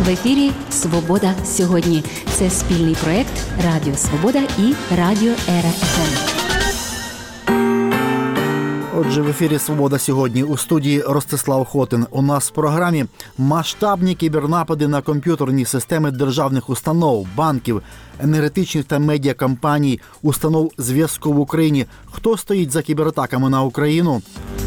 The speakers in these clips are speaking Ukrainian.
В ефірі «Свобода сьогодні». Це спільний проєкт Радіо Свобода і Радіо Ера ФМ. Отже, в ефірі «Свобода сьогодні». У студії Ростислав Хотин. У нас в програмі масштабні кібернапади на комп'ютерні системи державних установ, банків, енергетичних та медіакомпаній, установ зв'язку в Україні. Хто стоїть за кібератаками на Україну?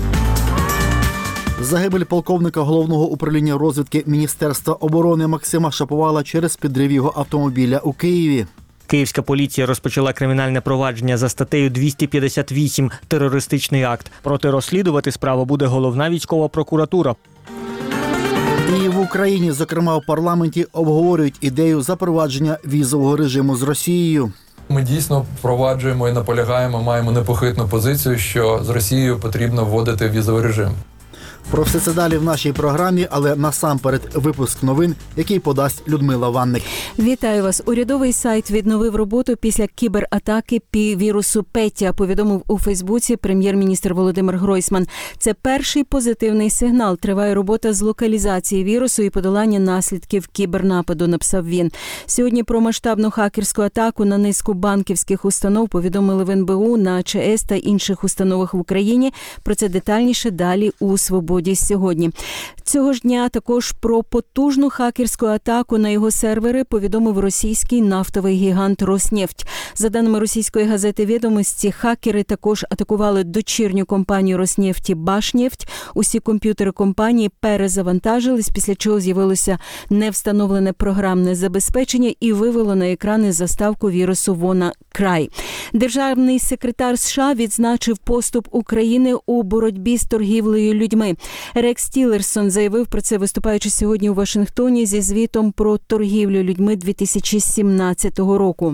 Загибель полковника Головного управління розвідки Міністерства оборони Максима Шаповала через підрив його автомобіля у Києві. Київська поліція розпочала кримінальне провадження за статтею 258 «Терористичний акт». Проте розслідувати справу буде головна військова прокуратура. І в Україні, зокрема в парламенті, обговорюють ідею запровадження візового режиму з Росією. Ми дійсно впроваджуємо і наполягаємо, маємо непохитну позицію, що з Росією потрібно вводити візовий режим. Про все це далі в нашій програмі, але насамперед випуск новин, який подасть Людмила Ванник. Вітаю вас. Урядовий сайт відновив роботу після кібератаки вірусу Петя, повідомив у Фейсбуці прем'єр-міністр Володимир Гройсман. Це перший позитивний сигнал. Триває робота з локалізації вірусу і подолання наслідків кібернападу, написав він. Сьогодні про масштабну хакерську атаку на низку банківських установ повідомили в НБУ, на ЧС та інших установах в Україні. Про це детальніше далі у «Свободі сьогодні». Цього ж дня також про потужну хакерську атаку на його сервери повідомив російський нафтовий гігант «Роснефть». За даними російської газети «Відомості», хакери також атакували дочірню компанію «Роснефті» «Башнефть». Усі комп'ютери компанії перезавантажились, після чого з'явилося невстановлене програмне забезпечення і вивело на екрани заставку вірусу WannaCry. Державний секретар США відзначив поступ України у боротьбі з торгівлею людьми. Рекс Тіллерсон заявив про це, виступаючи сьогодні у Вашингтоні зі звітом про торгівлю людьми 2017 року.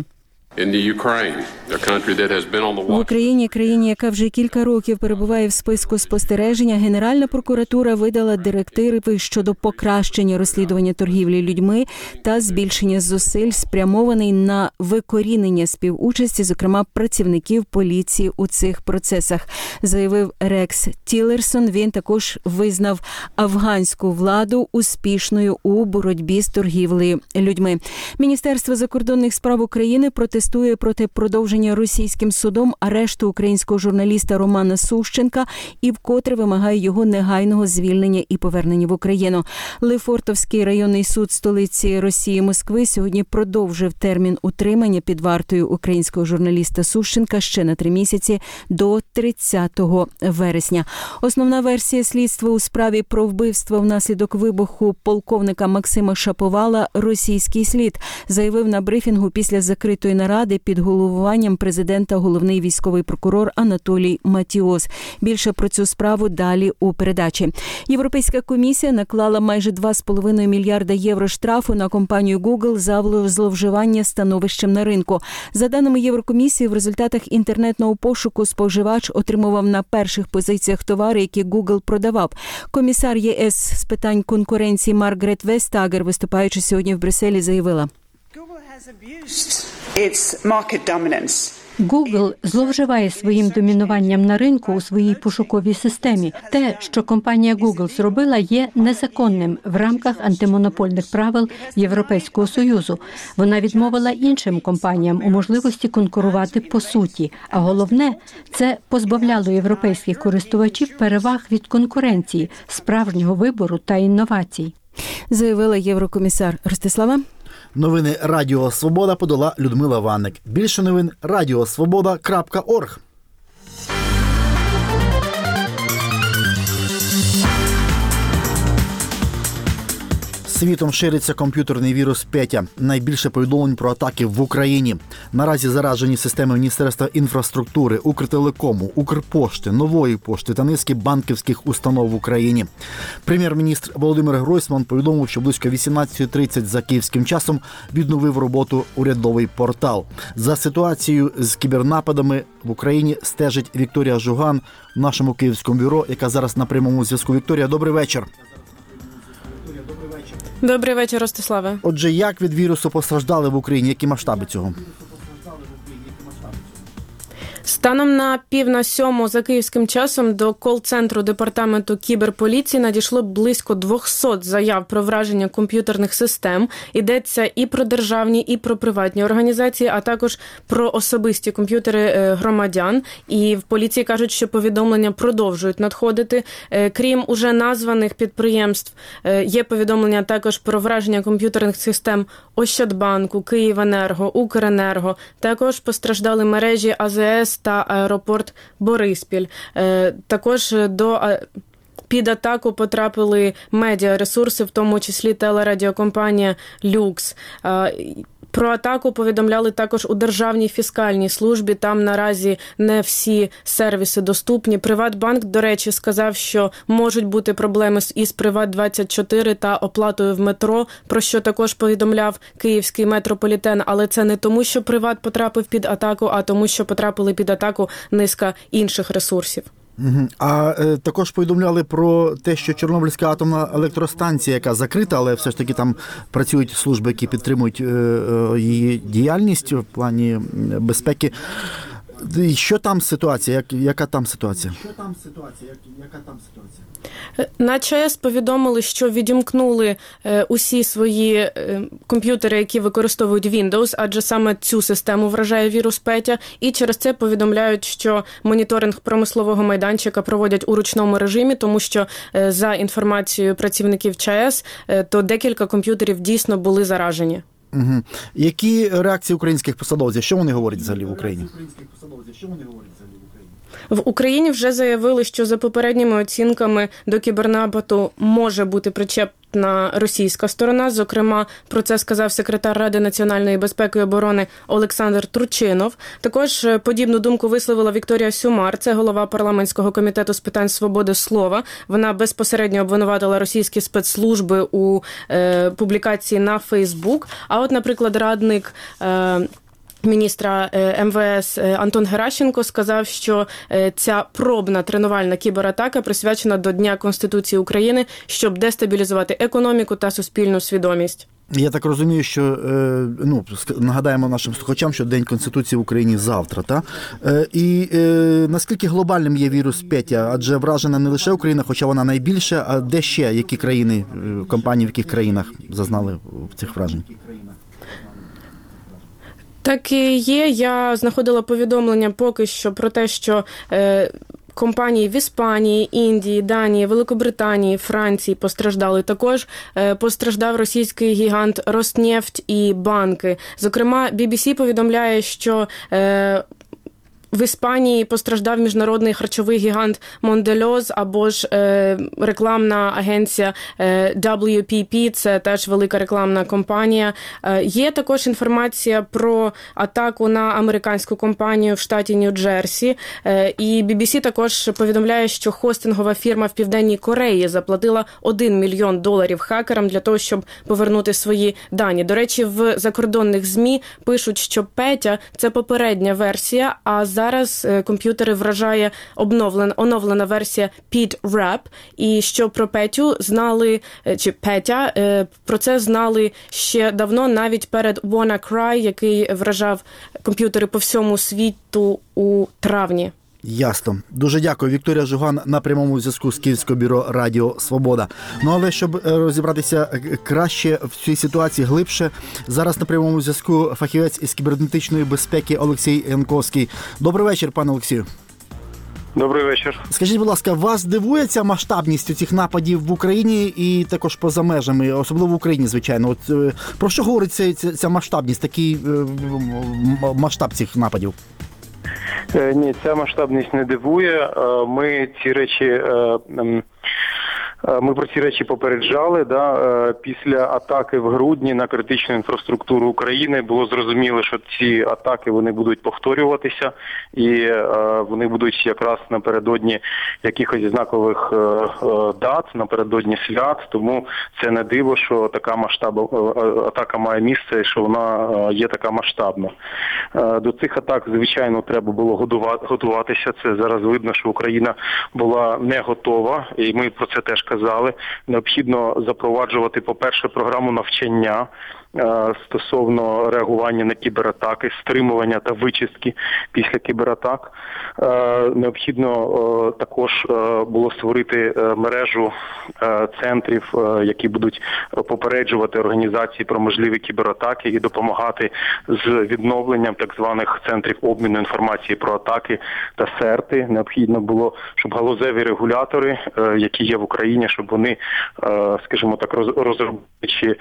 В Україні, країні, яка вже кілька років перебуває в списку спостереження, Генеральна прокуратура видала директиви щодо покращення розслідування торгівлі людьми та збільшення зусиль, спрямований на викорінення співучасті, зокрема працівників поліції у цих процесах, заявив Рекс Тіллерсон. Він також визнав афганську владу успішною у боротьбі з торгівлею людьми. Міністерство закордонних справ України протестує проти продовження російським судом арешту українського журналіста Романа Сущенка і вкотре вимагає його негайного звільнення і повернення в Україну. Лефортовський районний суд столиці Росії Москви сьогодні продовжив термін утримання під вартою українського журналіста Сущенка ще на 3 місяці до 30 вересня. Основна версія слідства у справі про вбивство внаслідок вибуху полковника Максима Шаповала – російський слід, заявив на брифінгу після закритої наради під головуванням президента головний військовий прокурор Анатолій Матіос. Більше про цю справу далі у передачі. Європейська комісія наклала майже 2,5 мільярда євро штрафу на компанію Google за зловживання становищем на ринку. За даними Єврокомісії, в результатах інтернетного пошуку споживач отримував на перших позиціях товари, які Google продавав. Комісар ЄС з питань конкуренції Маргарет Вестагер, виступаючи сьогодні в Брюсселі, заявила: Google зловживає своїм домінуванням на ринку у своїй пошуковій системі. Те, що компанія Google зробила, є незаконним в рамках антимонопольних правил Європейського Союзу. Вона відмовила іншим компаніям у можливості конкурувати по суті. А головне, це позбавляло європейських користувачів переваг від конкуренції, справжнього вибору та інновацій. Заявила єврокомісар. Ростислава? Новини Радіо Свобода подала Людмила Ванник. Більше новин – radiosvoboda.org. Світом шириться комп'ютерний вірус Петя. Найбільше повідомлень про атаки в Україні. Наразі заражені системи Міністерства інфраструктури, Укртелекому, Укрпошти, Нової пошти та низки банківських установ в Україні. Прем'єр-міністр Володимир Гройсман повідомив, що близько 18:30 за київським часом відновив роботу урядовий портал. За ситуацією з кібернападами в Україні стежить Вікторія Жуган в нашому київському бюро, яка зараз на прямому зв'язку. Вікторія, добрий вечір. Добрий вечір, Ростиславе. Отже, як від вірусу постраждали в Україні? Які масштаби цього? Станом на 6:45 за київським часом до кол-центру департаменту кіберполіції надійшло близько 200 заяв про враження комп'ютерних систем. Йдеться і про державні, і про приватні організації, а також про особисті комп'ютери громадян. І в поліції кажуть, що повідомлення продовжують надходити. Крім уже названих підприємств, є повідомлення також про враження комп'ютерних систем Ощадбанку, Київенерго, Укренерго. Також постраждали мережі АЗС та аеропорт Бориспіль. Також під атаку потрапили медіаресурси, в тому числі телерадіокомпанія «Люкс». Про атаку повідомляли також у Державній фіскальній службі. Там наразі не всі сервіси доступні. Приватбанк, до речі, сказав, що можуть бути проблеми із Приват24 та оплатою в метро, про що також повідомляв Київський метрополітен. Але це не тому, що Приват потрапив під атаку, а тому, що потрапили під атаку низка інших ресурсів. А також повідомляли про те, що Чорнобильська атомна електростанція, яка закрита, але все ж таки там працюють служби, які підтримують її діяльність в плані безпеки. Що там ситуація? Яка там ситуація? На ЧАЕС повідомили, що відімкнули усі свої комп'ютери, які використовують Windows, адже саме цю систему вражає вірус Петя, і через це повідомляють, що моніторинг промислового майданчика проводять у ручному режимі, тому що за інформацією працівників ЧАЕС, то декілька комп'ютерів дійсно були заражені. Угу. Які реакції українських посадовців? Що вони говорять взагалі в Україні? В Україні вже заявили, що за попередніми оцінками до кібернападу може бути причетна російська сторона. Зокрема, про це сказав секретар Ради національної безпеки і оборони Олександр Турчинов. Також подібну думку висловила Вікторія Сюмар, це голова парламентського комітету з питань свободи слова. Вона безпосередньо обвинуватила російські спецслужби у публікації на Фейсбук. А от, наприклад, радник міністра МВС Антон Геращенко сказав, що ця пробна тренувальна кібератака присвячена до Дня Конституції України, щоб дестабілізувати економіку та суспільну свідомість. Я так розумію, що, нагадаємо нашим слухачам, що День Конституції в Україні завтра, та? І наскільки глобальним є вірус Петя? Адже вражена не лише Україна, хоча вона найбільша, а де ще, які країни, компанії в яких країнах зазнали цих вражень? Так і є. Я знаходила повідомлення поки що про те, що компанії в Іспанії, Індії, Данії, Великобританії, Франції постраждали. Також постраждав російський гігант Роснефть і банки. Зокрема, BBC повідомляє, що в Іспанії постраждав міжнародний харчовий гігант Мондельоз або ж рекламна агенція WPP, це теж велика рекламна компанія. Є також інформація про атаку на американську компанію в штаті Нью-Джерсі. І BBC також повідомляє, що хостингова фірма в Південній Кореї заплатила $1 мільйон хакерам для того, щоб повернути свої дані. До речі, в закордонних ЗМІ пишуть, що Петя – це попередня версія, а зараз комп'ютери вражає оновлена версія PeteRAP, і що про Петю знали, чи Петя, про це знали ще давно, навіть перед WannaCry, який вражав комп'ютери по всьому світу у травні. Ясно. Дуже дякую. Вікторія Жуган на прямому зв'язку з Київського бюро Радіо Свобода. Але щоб розібратися краще в цій ситуації, глибше, зараз на прямому зв'язку фахівець із кібернетичної безпеки Олексій Янковський. Добрий вечір, пане Олексію. Добрий вечір. Скажіть, будь ласка, вас дивує ця масштабність цих нападів в Україні і також поза межами, особливо в Україні, звичайно? От про що говорить ця масштабність, такий масштаб цих нападів? Ні, ця масштабність не дивує. Ми про ці речі попереджали. Після атаки в грудні на критичну інфраструктуру України було зрозуміло, що ці атаки вони будуть повторюватися, і вони будуть якраз напередодні якихось знакових дат, напередодні свят. Тому це не диво, що така атака має місце і що вона є така масштабна. До цих атак, звичайно, треба було готуватися. Це зараз видно, що Україна була не готова, і ми про це теж казали. Необхідно запроваджувати, по-перше, програму навчання стосовно реагування на кібератаки, стримування та вичистки після кібератак. Необхідно також було створити мережу центрів, які будуть попереджувати організації про можливі кібератаки і допомагати з відновленням так званих центрів обміну інформації про атаки та СЕРТи. Необхідно було, щоб галузеві регулятори, які є в Україні, щоб вони, скажімо так, розробили чи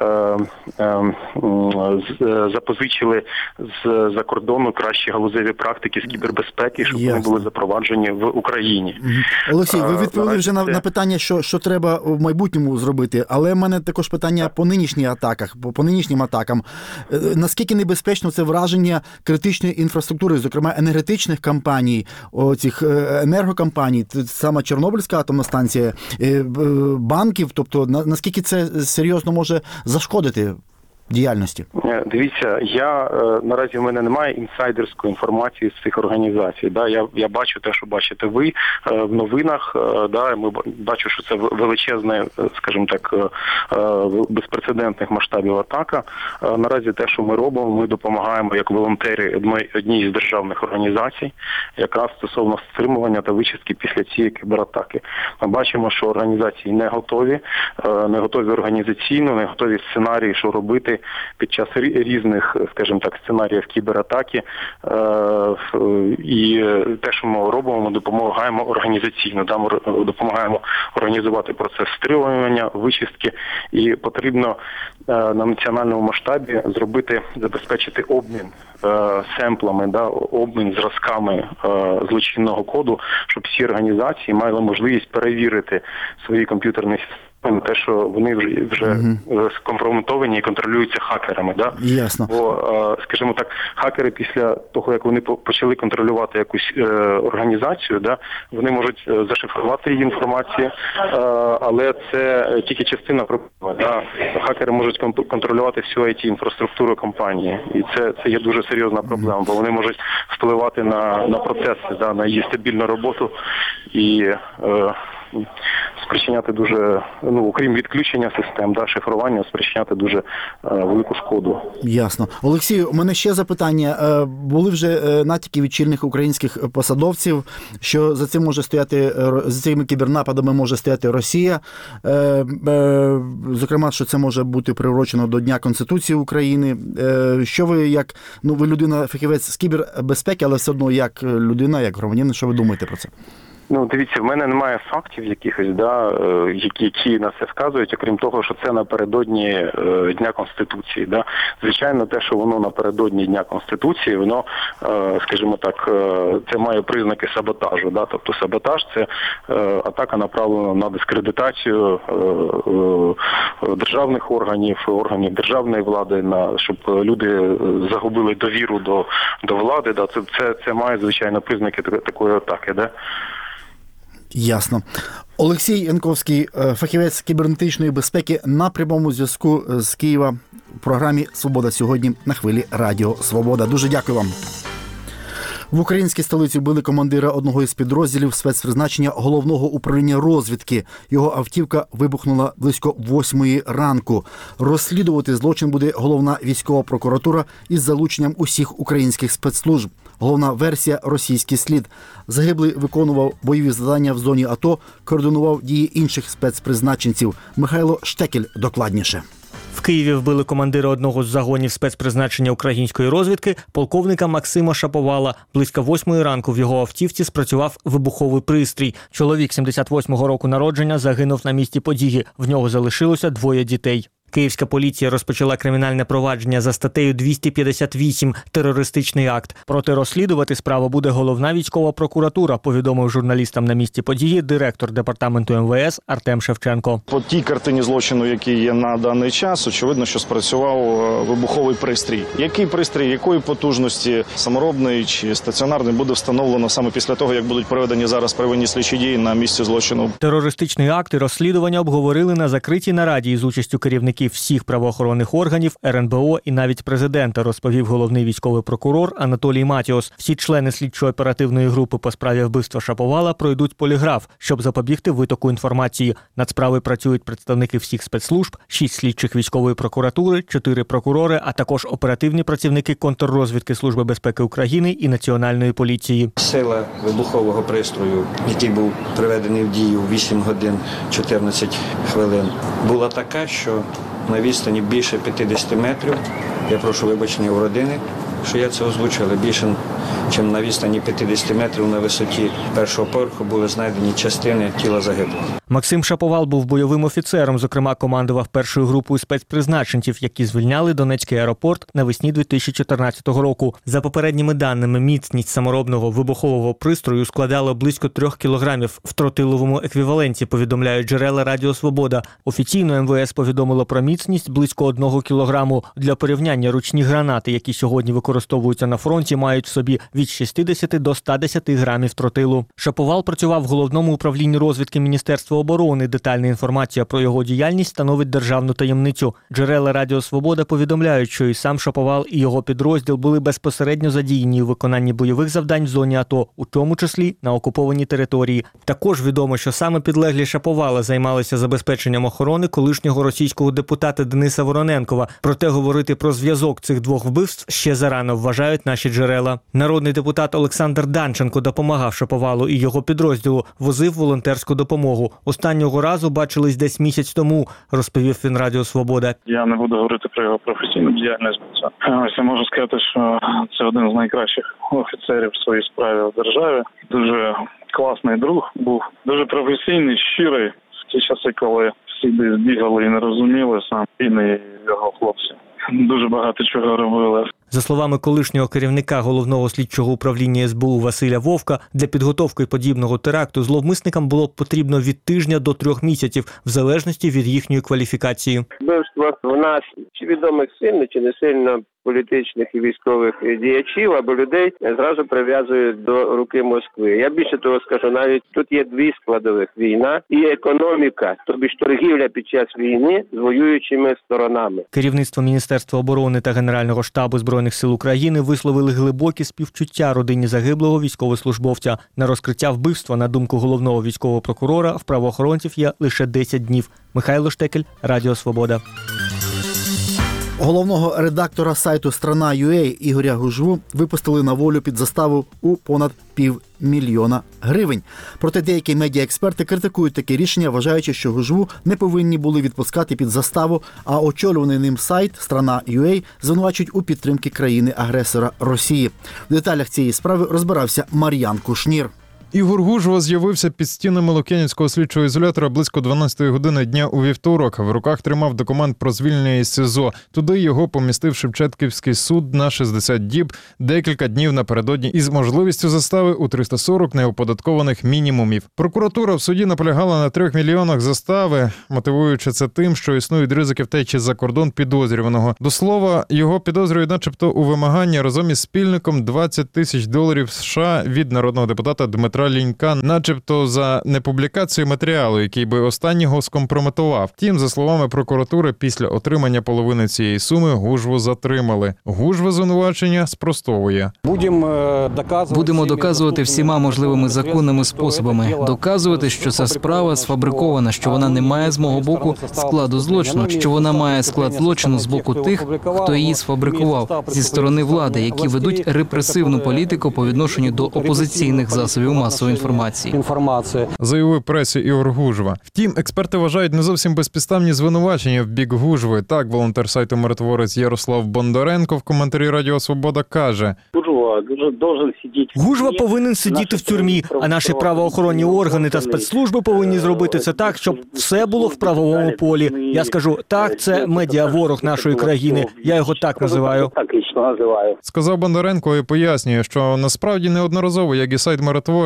запозичили з-за кордону кращі галузеві практики з кібербезпеки, щоб вони були запроваджені в Україні. Олексій, ви відповіли вже на питання, що треба в майбутньому зробити, але в мене також питання по нинішнім атакам. Наскільки небезпечно це враження критичної інфраструктури, зокрема енергетичних компаній, цих енергокомпаній, саме Чорнобильська атомна станція, банків, тобто наскільки це серйозно може зашкодити діяльності? Дивіться, наразі в мене немає інсайдерської інформації з цих організацій. Я бачу те, що бачите ви в новинах. Ми бачу, що це величезне, скажімо так, безпрецедентних масштабів атака. Наразі те, що ми робимо, ми допомагаємо як волонтери одній з державних організацій, яка стосовно стримування та вичистки після цієї кібератаки. Ми бачимо, що організації не готові організаційно, не готові сценарії, що робити під час різних, скажімо так, сценаріїв кібератаки. І те, що ми робимо, ми допомагаємо організаційно, ми допомагаємо організувати процес стримування, вичистки, і потрібно на національному масштабі забезпечити обмін семплами, обмін зразками злочинного коду, щоб всі організації мали можливість перевірити свої комп'ютерні системи, те, що вони вже скомпрометовані і контролюються хакерами. Ясно. Бо, скажімо так, хакери після того, як вони почали контролювати якусь організацію, вони можуть зашифрувати її інформацію, але це тільки частина проблеми. Хакери можуть контролювати всю IT-інфраструктуру компанії. І це є дуже серйозна проблема, бо вони можуть впливати на процеси, на її стабільну роботу і спричиняти дуже, окрім відключення систем, шифрування, спричиняти дуже велику шкоду. Ясно. Олексію, у мене ще запитання. Були вже натяки від чільних українських посадовців, що за цими кібернападами може стояти Росія. Зокрема, що це може бути приурочено до Дня Конституції України. Що ви, як, ви людина-фахівець з кібербезпеки, але все одно як людина, як громадянин, що ви думаєте про це? Дивіться, в мене немає фактів якихось, які на це вказують, окрім того, що це напередодні Дня Конституції. Звичайно, те, що воно напередодні Дня Конституції, воно, скажімо так, це має признаки саботажу. Тобто саботаж – це атака направлена на дискредитацію державних органів державної влади, щоб люди загубили довіру до влади. Це має, звичайно, признаки такої атаки. Ясно. Олексій Янковський, фахівець з кібернетичної безпеки, на прямому зв'язку з Києва в програмі «Свобода сьогодні» на хвилі Радіо Свобода. Дуже дякую вам. В українській столиці вбили командира одного із підрозділів спецпризначення Головного управління розвідки. Його автівка вибухнула близько 8 ранку. Розслідувати злочин буде головна військова прокуратура із залученням усіх українських спецслужб. Головна версія – російський слід. Загиблий виконував бойові завдання в зоні АТО, координував дії інших спецпризначенців. Михайло Штекель докладніше. В Києві вбили командира одного з загонів спецпризначення української розвідки, полковника Максима Шаповала. Близько 8 ранку в його автівці спрацював вибуховий пристрій. Чоловік 78-го року народження загинув на місці події. В нього залишилося 2 дітей. Київська поліція розпочала кримінальне провадження за статтею 258 «Терористичний акт». Проте розслідувати справу буде головна військова прокуратура, повідомив журналістам на місці події директор департаменту МВС Артем Шевченко. По тій картині злочину, який є на даний час, очевидно, що спрацював вибуховий пристрій. Який пристрій, якої потужності, саморобний чи стаціонарний, буде встановлено саме після того, як будуть проведені зараз первинні слідчі дії на місці злочину. Терористичний акт і розслідування обговорили на закритій нараді із участю керівників представників всіх правоохоронних органів, РНБО і навіть президента, розповів головний військовий прокурор Анатолій Матіос. Всі члени слідчо-оперативної групи по справі вбивства Шаповала пройдуть поліграф, щоб запобігти витоку інформації. Над справою працюють представники всіх спецслужб, 6 слідчих військової прокуратури, 4 прокурори, а також оперативні працівники контррозвідки Служби безпеки України і Національної поліції. Сила вибухового пристрою, який був приведений в дію 8 годин 14 хвилин, була така, що на відстані більше 50 метрів, я прошу вибачення у родини, що я це озвучу, але більше, ніж на відстані 50 метрів на висоті першого поверху були знайдені частини тіла загиблого. Максим Шаповал був бойовим офіцером, зокрема командував першою групою спецпризначенців, які звільняли Донецький аеропорт навесні 2014 року. За попередніми даними, міцність саморобного вибухового пристрою складала близько 3 кілограмів в тротиловому еквіваленті, повідомляють джерела Радіо Свобода. Офіційно МВС повідомило про міцність близько 1 кілограму. Для порівняння ручні гранати, які сьогодні використовуються на фронті, мають в собі від 60 до 110 грамів тротилу. Шаповал працював в Головному управлінні розвідки Міністерства оборони. Детальна інформація про його діяльність становить державну таємницю. Джерела Радіо Свобода повідомляють, що і сам Шаповал, і його підрозділ були безпосередньо задіяні у виконанні бойових завдань в зоні АТО, у тому числі на окупованій території. Також відомо, що саме підлеглі Шаповала займалися забезпеченням охорони колишнього російського депутата Дениса Вороненкова. Проте говорити про зв'язок цих двох вбивств ще зарано, вважають наші джерела. Народний депутат Олександр Данченко допомагав Шаповалу і його підрозділу, возив волонтерську допомогу. Останнього разу бачились десь місяць тому, розповів він Радіо Свобода. Я не буду говорити про його професійну діяльність. Я можу сказати, що це один з найкращих офіцерів в своїй справі в державі. Дуже класний друг був, дуже професійний, щирий. В ті часи, коли всі десь бігали і не розуміли, сам він і його хлопці дуже багато чого робили. За словами колишнього керівника Головного слідчого управління СБУ Василя Вовка, для підготовки подібного теракту зловмисникам було б потрібно від тижня до 3 місяців, в залежності від їхньої кваліфікації. Вбивство в нас чи відомих сильно, чи не сильно політичних і військових діячів або людей зразу прив'язують до руки Москви. Я більше того скажу, навіть тут є 2 складових – війна і економіка, тобі ж торгівля під час війни з воюючими сторонами. Керівництво Міністерства оборони та Генерального штабу Збройних сил України висловили глибокі співчуття родині загиблого військовослужбовця. На розкриття вбивства, на думку головного військового прокурора, в правоохоронців є лише 10 днів. Михайло Штекель, Радіо Свобода. Головного редактора сайту «Страна.UA» Ігоря Гужву випустили на волю під заставу у понад 500 000 гривень. Проте деякі медіаексперти критикують таке рішення, вважаючи, що Гужву не повинні були відпускати під заставу, а очолюваний ним сайт «Страна.UA» звинувачують у підтримці країни-агресора Росії. В деталях цієї справи розбирався Мар'ян Кушнір. Ігор Гужва з'явився під стінами Лук'янівського слідчого ізолятора близько 12-ї години дня у вівторок. В руках тримав документ про звільнення із СІЗО. Туди його помістив Шевченківський суд на 60 діб, декілька днів напередодні, із можливістю застави у 340 неоподаткованих мінімумів. Прокуратура в суді наполягала на 3 мільйонах застави, мотивуючи це тим, що існують ризики втечі за кордон підозрюваного. До слова, його підозрюють начебто у вимаганні разом із спільником $20 000 США від народного депутата Дмитра Лінька, начебто за непублікацію матеріалу, який би останнього скомпрометував. Втім, за словами прокуратури, після отримання половини цієї суми Гужву затримали. Гужва звинувачення спростовує. Будемо доказувати всіма можливими законними способами. Доказувати, що ця справа сфабрикована, що вона не має з мого боку складу злочину, що вона має склад злочину з боку тих, хто її сфабрикував, зі сторони влади, які ведуть репресивну політику по відношенню до опозиційних засобів масової інформації. Заявив пресі Ігор Гужва. Втім, експерти вважають не зовсім безпідставні звинувачення в бік Гужви. Так, волонтер сайту «Миротворець» Ярослав Бондаренко в коментарі Радіо Свобода каже: Гужва повинен сидіти в тюрмі, а наші правоохоронні органи та спецслужби повинні зробити це так, щоб все було в правовому полі. Я скажу, так, це медіаворог нашої країни. Я його так називаю. Сказав Бондаренко і пояснює, що насправді неодноразово, як і сайт «Миротворець»,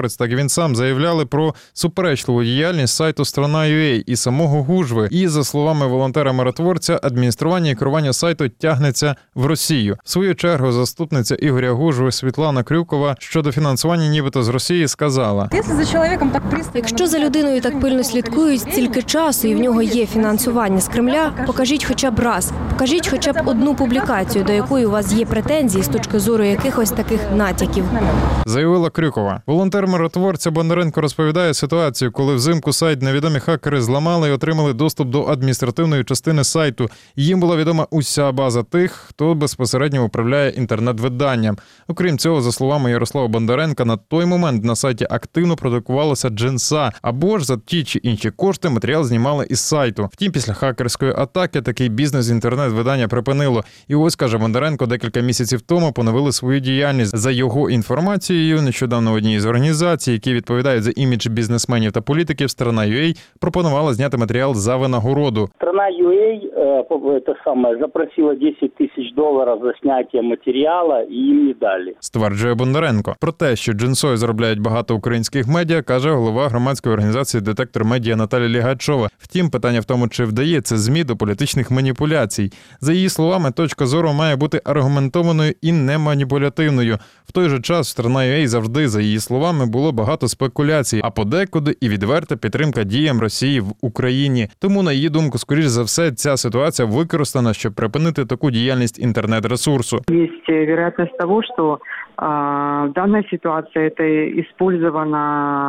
Німець, так і він сам заявляли про суперечливу діяльність сайту «Страна.UA» і самого Гужви. І, за словами волонтера-миротворця, адміністрування і керування сайту тягнеться в Росію. В свою чергу, заступниця Ігоря Гужви Світлана Крюкова щодо фінансування нібито з Росії сказала: Якщо за людиною так пильно слідкують стільки часу і в нього є фінансування з Кремля, покажіть хоча б раз, покажіть хоча б одну публікацію, до якої у вас є претензії з точки зору якихось таких натяків. Заявила Крюкова. Волонтер-миротворця Бондаренко розповідає ситуацію, коли взимку сайт невідомі хакери зламали і отримали доступ до адміністративної частини сайту. Їм була відома уся база тих, хто безпосередньо управляє інтернет-виданням. Окрім цього, за словами Ярослава Бондаренка, на той момент на сайті активно продукувалася джинса, або ж за ті чи інші кошти матеріал знімали із сайту. Втім, після хакерської атаки такий бізнес інтернет-видання припинило. І ось, каже Бондаренко, декілька місяців тому поновили свою діяльність. За його інформацією, нещодавно одній з організацій, які відповідають за імідж бізнесменів та політиків, «Страна.UA» пропонувала зняти матеріал за винагороду. «Страна.UA» запросила $10 тисяч за зняття матеріалу і їм не дали. Стверджує Бондаренко. Про те, що джинсою заробляють багато українських медіа, каже голова громадської організації «Детектор медіа» Наталія Лігачова. Втім, питання в тому, чи вдається ЗМІ до політичних маніпуляцій. За її словами, точка зору має бути аргументованою і не маніпулятивною. В той же час в «Страна.UA» завжди, за її словами, було багато спекуляцій, а подекуди і відверта підтримка діям Росії в Україні. Тому, на її думку, скоріш за все, ця ситуація використана, щоб припинити таку діяльність інтернет-ресурсу. Є вероятність того, що дана ситуація это использована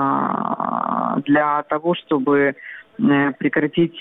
для того, чтобы прекратить,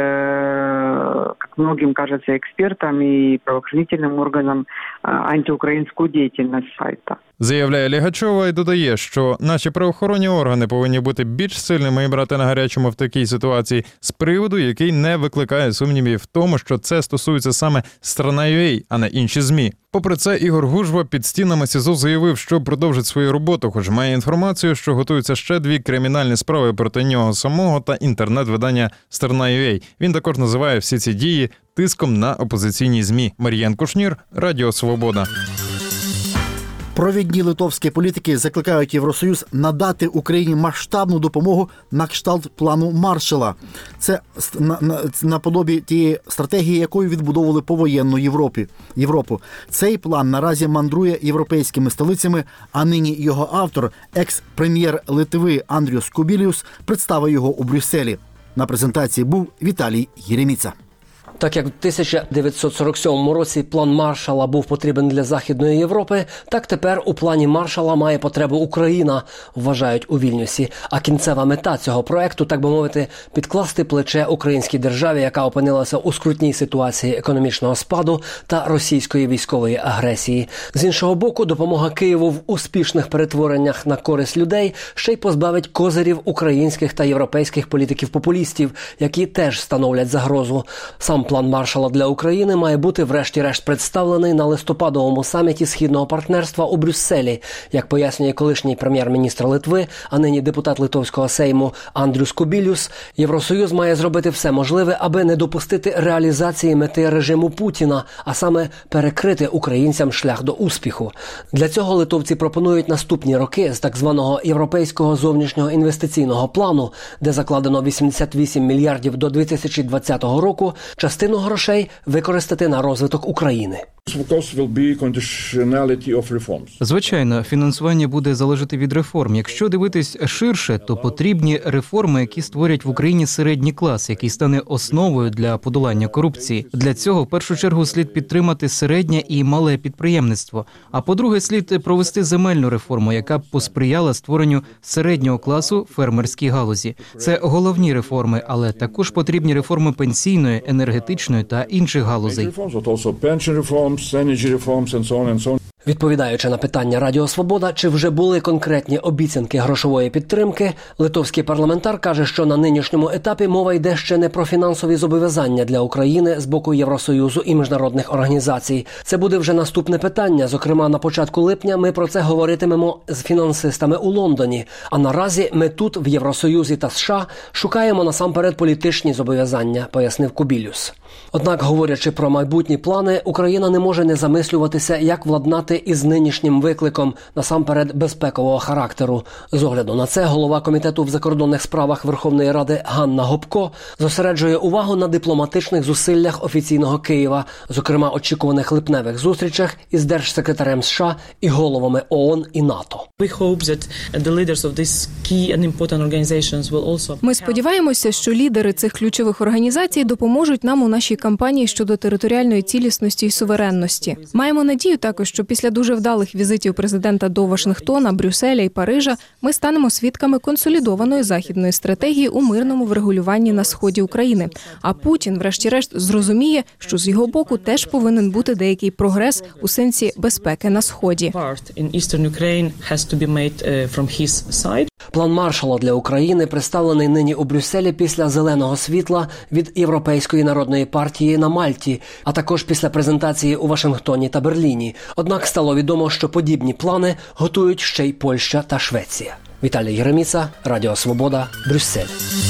как многим кажется, экспертам и правоохранительным органам антиукраїнську деятельность сайта. Заявляє Лігачова і додає, що наші правоохоронні органи повинні бути більш сильними і брати на гарячому в такій ситуації з приводу, який не викликає сумнівів в тому, що це стосується саме «Страна.UA», а не інші ЗМІ. Попри це, Ігор Гужва під стінами СІЗО заявив, що продовжить свою роботу, хоч має інформацію, що готуються ще 2 кримінальні справи проти нього самого та інтернет-видання «Страна.UA». Він також називає всі ці дії тиском на опозиційні ЗМІ. Мар'ян Кушнір, Радіо Свобода. Провідні литовські політики закликають Євросоюз надати Україні масштабну допомогу на кшталт плану Маршалла. Це наподобі тієї стратегії, якою відбудовували повоєнну Європу. Цей план наразі мандрує європейськими столицями, а нині його автор, екс-прем'єр Литви Андріус Кубіліус, представив його у Брюсселі. На презентації був Віталій Єреміца. Так як в 1947 році план Маршалла був потрібен для Західної Європи, так тепер у плані Маршалла має потребу Україна, вважають у Вільнюсі. А кінцева мета цього проекту, так би мовити, підкласти плече українській державі, яка опинилася у скрутній ситуації економічного спаду та російської військової агресії. З іншого боку, допомога Києву в успішних перетвореннях на користь людей ще й позбавить козирів українських та європейських політиків-популістів, які теж становлять загрозу. Сам план Маршалла для України має бути врешті-решт представлений на листопадовому саміті Східного партнерства у Брюсселі. Як пояснює колишній прем'єр-міністр Литви, а нині депутат Литовського Сейму Андріус Кубіліус, Євросоюз має зробити все можливе, аби не допустити реалізації мети режиму Путіна, а саме перекрити українцям шлях до успіху. Для цього литовці пропонують наступні роки з так званого Європейського зовнішнього інвестиційного плану, де закладено 88 мільярдів до 2020 року, частину грошей використати на розвиток України. Звичайно, фінансування буде залежати від реформ. Якщо дивитись ширше, то потрібні реформи, які створять в Україні середній клас, який стане основою для подолання корупції. Для цього, в першу чергу, слід підтримати середнє і мале підприємництво. А по-друге, слід провести земельну реформу, яка б посприяла створенню середнього класу в фермерській галузі. Це головні реформи, але також потрібні реформи пенсійної, енергетичної та інших галузей. Відповідаючи на питання Радіо Свобода, чи вже були конкретні обіцянки грошової підтримки, литовський парламентар каже, що на нинішньому етапі мова йде ще не про фінансові зобов'язання для України з боку Євросоюзу і міжнародних організацій. Це буде вже наступне питання. Зокрема, на початку липня ми про це говоритимемо з фінансистами у Лондоні. А наразі ми тут, в Євросоюзі та США, шукаємо насамперед політичні зобов'язання, пояснив Кубіліус. Однак, говорячи про майбутні плани, Україна не може не замислюватися, як владнати із нинішнім викликом, насамперед безпекового характеру. З огляду на це голова Комітету в закордонних справах Верховної Ради Ганна Гопко зосереджує увагу на дипломатичних зусиллях офіційного Києва, зокрема очікуваних липневих зустрічах із держсекретарем США і головами ООН і НАТО. Ми сподіваємося, що лідери цих ключових організацій допоможуть нам у нашій кампанії щодо територіальної цілісності і суверенності. Маємо надію також, що після дуже вдалих візитів президента до Вашингтона, Брюсселя і Парижа ми станемо свідками консолідованої західної стратегії у мирному врегулюванні на сході України. А Путін, врешті-решт, зрозуміє, що з його боку теж повинен бути деякий прогрес у сенсі безпеки на сході. План Маршалла для України представлений нині у Брюсселі після зеленого світла від Європейської народної партії на Мальті, а також після презентації у Вашингтоні та Берліні. Однак стало відомо, що подібні плани готують ще й Польща та Швеція. Віталій Єреміца, Радіо Свобода, Брюссель.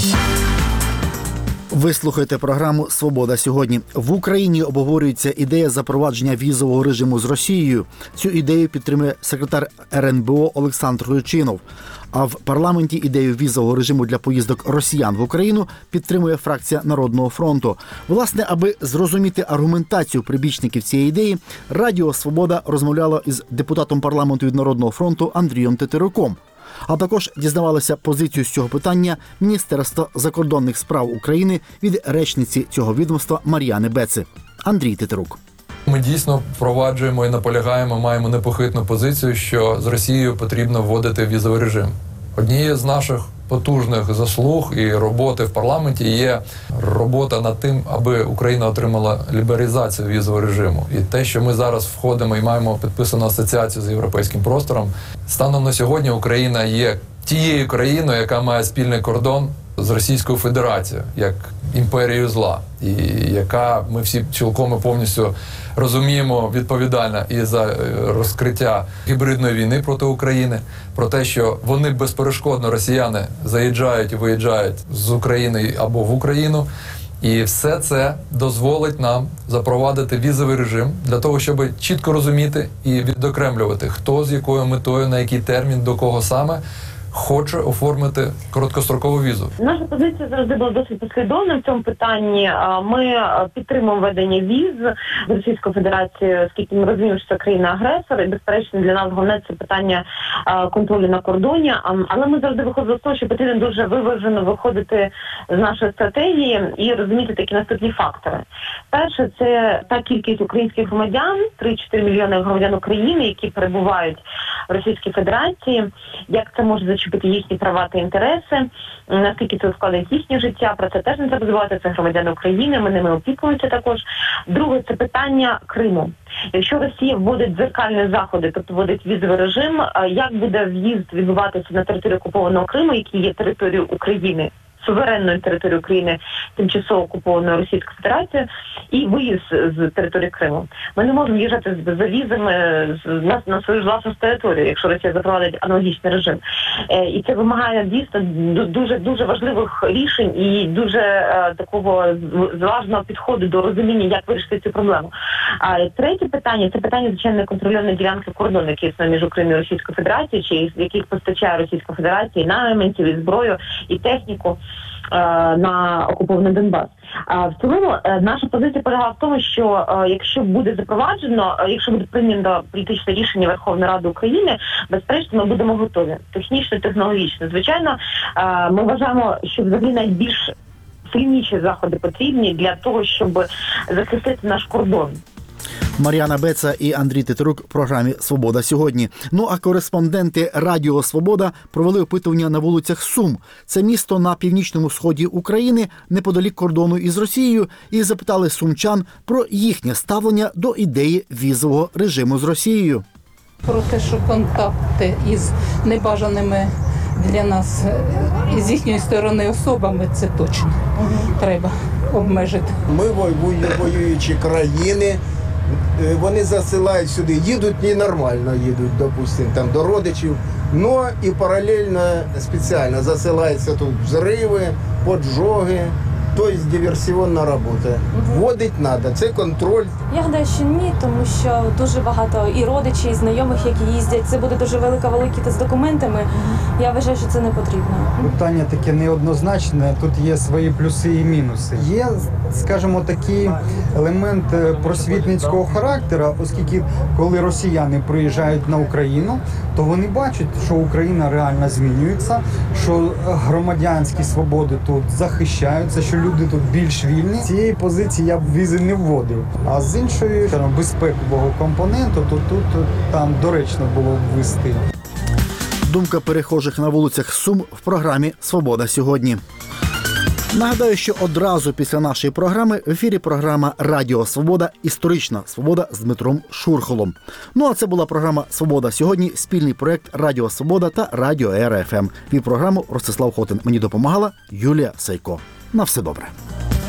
Ви слухаєте програму «Свобода сьогодні». В Україні обговорюється ідея запровадження візового режиму з Росією. Цю ідею підтримує секретар РНБО Олександр Турчинов. А в парламенті ідею візового режиму для поїздок росіян в Україну підтримує фракція Народного фронту. Власне, аби зрозуміти аргументацію прибічників цієї ідеї, Радіо Свобода розмовляло із депутатом парламенту від Народного фронту Андрієм Тетеруком. А також дізнавалися позицію з цього питання Міністерства закордонних справ України від речниці цього відомства Мар'яни Беци. Андрій Тетерук. Ми дійсно впроваджуємо і наполягаємо, маємо непохитну позицію, що з Росією потрібно вводити візовий режим. Однією з наших потужних заслуг і роботи в парламенті є робота над тим, аби Україна отримала лібералізацію візового режиму. І те, що ми зараз входимо і маємо підписану асоціацію з європейським простором, станом на сьогодні Україна є тією країною, яка має спільний кордон з Російською Федерацією, як імперією зла, і яка, ми всі цілком і повністю розуміємо, відповідальна і за розкриття гібридної війни проти України, про те, що вони безперешкодно, росіяни, заїжджають і виїжджають з України або в Україну. І все це дозволить нам запровадити візовий режим для того, щоб чітко розуміти і відокремлювати, хто з якою метою, на який термін, до кого саме хоче оформити короткострокову візу. Наша позиція завжди була досить послідовною в цьому питанні. Ми підтримуємо введення віз з Російської Федерації, оскільки ми розуміємо, що це країна-агресор, і, безперечно, для нас головне це питання контролю на кордоні. Але ми завжди виходили з того, що потрібно дуже виважено виходити з нашої стратегії і розуміти такі наступні фактори. Перше, це та кількість українських громадян, 3-4 мільйони громадян України, які перебувають в Російській Федерації, як це може зачепити їхні права та інтереси, наскільки це ускладить їхнє життя, про це теж не треба забувати, це громадяни України, ми ними опікуємося також. Друге, це питання Криму. Якщо Росія вводить дзеркальні заходи, тобто вводить візовий режим, як буде в'їзд відбуватися на територію окупованого Криму, який є територією України, суверенною територією України, тимчасово окупованою Російською Федерацією, і виїзд з території Криму. Ми не можемо їжджати за візами на свою власну територію, якщо Росія запровадить аналогічний режим. І це вимагає дійсно дуже важливих рішень і дуже такого зважного підходу до розуміння, як вирішити цю проблему. А третє питання – це питання, звичайно, контрольованої ділянки кордону, які існує між Україною і Російською Федерацією, чи яких постачає Російська Федерація і найманців, і зброю, і техніку на окупований Донбас. В цілому наша позиція полягала в тому, що якщо буде запроваджено, якщо буде прийнято політичне рішення Верховної Ради України, безперечно, ми будемо готові технічно, технологічно. Звичайно, ми вважаємо, що взагалі найбільш сильніші заходи потрібні для того, щоб захистити наш кордон. Мар'яна Беца і Андрій Тетерук в програмі «Свобода сьогодні». Ну а кореспонденти Радіо Свобода провели опитування на вулицях Сум. Це місто на північному сході України, неподалік кордону із Росією, і запитали сумчан про їхнє ставлення до ідеї візового режиму з Росією. Про те, що контакти із небажаними для нас, з їхньої сторони особами, це точно треба обмежити. Ми воюючі країни, вони засилають сюди, їдуть ненормально, їдуть, допустим, там до родичів, но і паралельно спеціально засилаються тут взриви, поджоги, Тобто диверсіонна робота. Вводить треба, це контроль. Я гадаю, що ні, тому що дуже багато і родичів, і знайомих, які їздять. Це буде дуже велика волокіта з документами. Я вважаю, що це не потрібно. Питання таке неоднозначне, тут є свої плюси і мінуси. Є, скажімо, такий елемент просвітницького характеру, оскільки коли росіяни приїжджають на Україну, то вони бачать, що Україна реально змінюється, що громадянські свободи тут захищаються, що люди тут більш вільні. З цієї позиції я б візи не вводив. А з іншої безпекового компоненту, то тут там доречно було б ввести. Думка перехожих на вулицях Сум в програмі «Свобода сьогодні». Нагадаю, що одразу після нашої програми в ефірі програма «Радіо Свобода. Історична свобода» з Дмитром Шурхолом. Ну а це була програма «Свобода сьогодні», спільний проєкт «Радіо Свобода» та «Радіо РФМ». Вів програму Ростислав Хотин. Мені допомагала Юлія Сайко. На все добре.